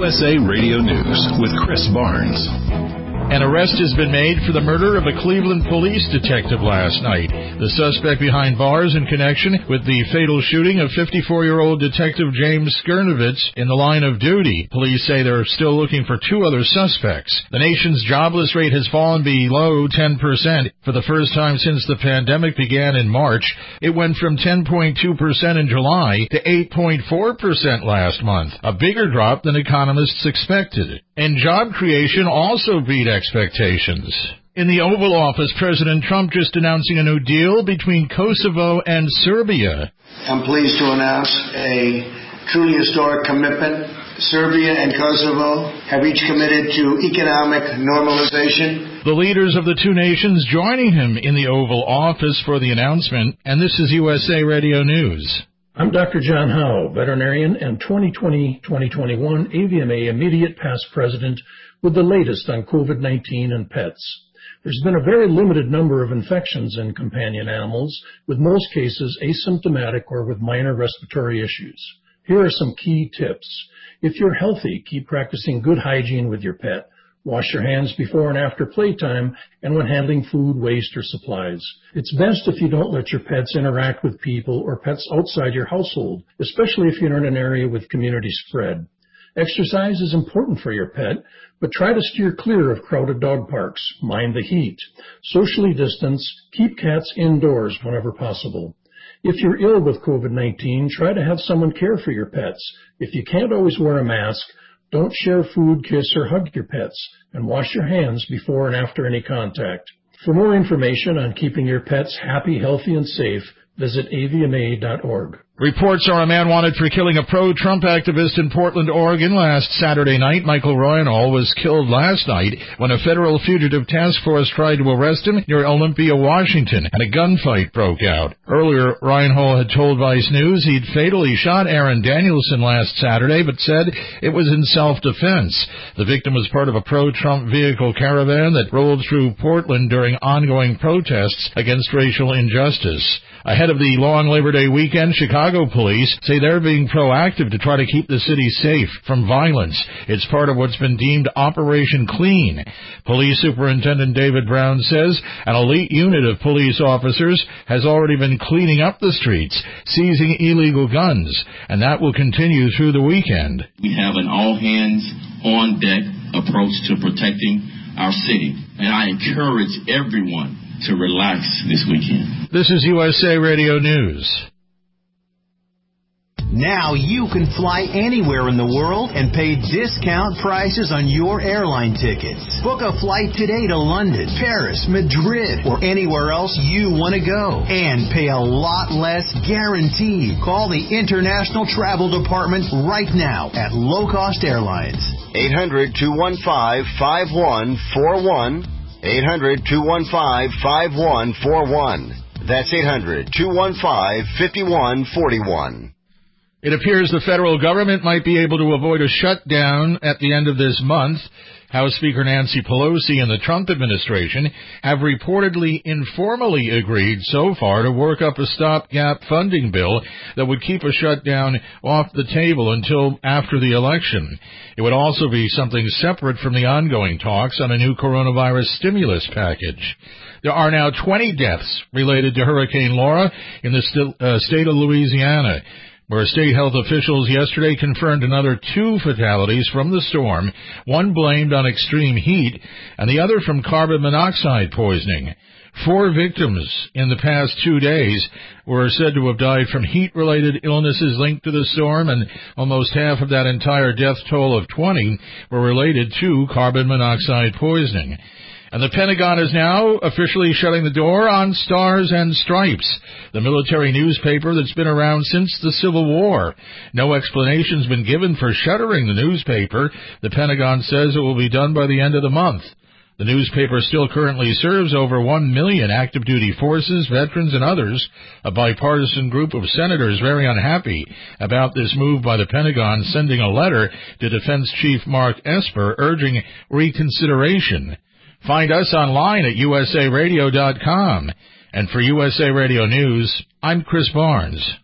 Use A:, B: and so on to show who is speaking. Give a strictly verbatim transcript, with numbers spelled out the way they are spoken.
A: U S A Radio News with Chris Barnes. An arrest has been made for the murder of a Cleveland police detective last night. The suspect behind bars in connection with the fatal shooting of fifty-four-year-old Detective James Skirnovitz in the line of duty. Police say they're still looking for two other suspects. The nation's jobless rate has fallen below ten percent. For the first time since the pandemic began in March, it went from ten point two percent in July to eight point four percent last month, a bigger drop than economists expected. And job creation also beat expectations. In the Oval Office, President Trump just announcing a new deal between Kosovo and Serbia.
B: I'm pleased to announce a truly historic commitment. Serbia and Kosovo have each committed to economic normalization.
A: The leaders of the two nations joining him in the Oval Office for the announcement, and this is U S A Radio News.
C: I'm Doctor John Howe, veterinarian and twenty twenty to twenty twenty-one A V M A Immediate Past President with the latest on COVID nineteen and pets. There's been a very limited number of infections in companion animals, with most cases asymptomatic or with minor respiratory issues. Here are some key tips. If you're healthy, keep practicing good hygiene with your pet. Wash your hands before and after playtime and when handling food, waste, or supplies. It's best if you don't let your pets interact with people or pets outside your household, especially if you're in an area with community spread. Exercise is important for your pet, but try to steer clear of crowded dog parks. Mind the heat. Socially distance. Keep cats indoors whenever possible. If you're ill with COVID nineteen, try to have someone care for your pets. If you can't always wear a mask, don't share food, kiss, or hug your pets, and wash your hands before and after any contact. For more information on keeping your pets happy, healthy, and safe, visit A V M A dot org.
A: Reports are a man wanted for killing a pro-Trump activist in Portland, Oregon last Saturday night. Michael Reinhold was killed last night when a federal fugitive task force tried to arrest him near Olympia, Washington, and a gunfight broke out. Earlier, Reinhold had told Vice News he'd fatally shot Aaron Danielson last Saturday, but said it was in self-defense. The victim was part of a pro-Trump vehicle caravan that rolled through Portland during ongoing protests against racial injustice. Ahead of the long Labor Day weekend, Chicago police say they're being proactive to try to keep the city safe from violence. It's part of what's been deemed Operation Clean. Police Superintendent David Brown says an elite unit of police officers has already been cleaning up the streets, seizing illegal guns, and that will continue through the weekend.
D: We have an all-hands-on-deck approach to protecting our city, and I encourage everyone to relax this weekend.
A: This is U S A Radio News.
E: Now you can fly anywhere in the world and pay discount prices on your airline tickets. Book a flight today to London, Paris, Madrid, or anywhere else you want to go. And pay a lot less guaranteed. Call the International Travel Department right now at Low Cost Airlines.
F: eight hundred, two one five, five one four one. eight hundred, two one five, five one four one. That's eight hundred, two one five, five one four one.
A: It appears the federal government might be able to avoid a shutdown at the end of this month. House Speaker Nancy Pelosi and the Trump administration have reportedly informally agreed so far to work up a stopgap funding bill that would keep a shutdown off the table until after the election. It would also be something separate from the ongoing talks on a new coronavirus stimulus package. There are now twenty deaths related to Hurricane Laura in the st- uh, state of Louisiana, where state health officials yesterday confirmed another two fatalities from the storm, one blamed on extreme heat and the other from carbon monoxide poisoning. Four victims in the past two days were said to have died from heat-related illnesses linked to the storm, and almost half of that entire death toll of twenty were related to carbon monoxide poisoning. And the Pentagon is now officially shutting the door on Stars and Stripes, the military newspaper that's been around since the Civil War. No explanation's been given for shuttering the newspaper. The Pentagon says it will be done by the end of the month. The newspaper still currently serves over one million active duty forces, veterans, and others. A bipartisan group of senators very unhappy about this move by the Pentagon, sending a letter to Defense Chief Mark Esper urging reconsideration. Find us online at U S A radio dot com. And for U S A Radio News, I'm Chris Barnes.